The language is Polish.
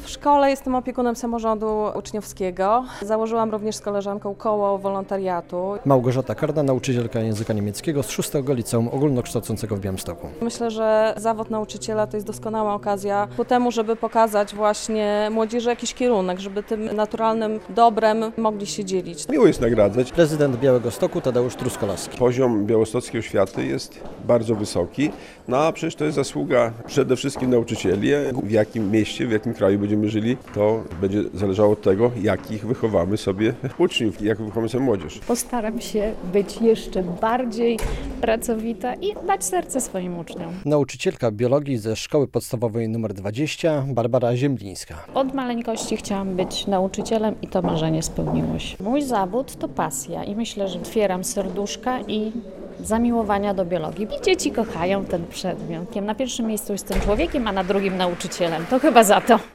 W szkole jestem opiekunem samorządu uczniowskiego. Założyłam również z koleżanką koło wolontariatu. Małgorzata Karda, nauczycielka języka niemieckiego z 6. Liceum Ogólnokształcącego w Białymstoku. Myślę, że zawód nauczyciela to jest doskonała okazja ku temu, żeby pokazać właśnie młodzieży jakiś kierunek, żeby tym naturalnym dobrem mogli się dzielić. Miło jest nagradzać. Prezydent Białegostoku Tadeusz Truskolaski. Poziom białostockiej oświaty jest bardzo wysoki, no a przecież to jest zasługa przede wszystkim nauczycieli. W jakim mieście, w jakim kraju będziemy żyli, to będzie zależało od tego, jakich wychowamy sobie uczniów, jak wychowamy sobie młodzież. Postaram się być jeszcze bardziej pracowita i dać serce swoim uczniom. Nauczycielka biologii ze Szkoły Podstawowej nr 20 Barbara Ziemblińska. Od maleńkości chciałam być nauczycielem i to marzenie spełniło się. Mój zawód to pasja i myślę, że otwieram serduszka i zamiłowania do biologii. I dzieci kochają ten przedmiot. Na pierwszym miejscu jestem człowiekiem, a na drugim nauczycielem. To chyba za to.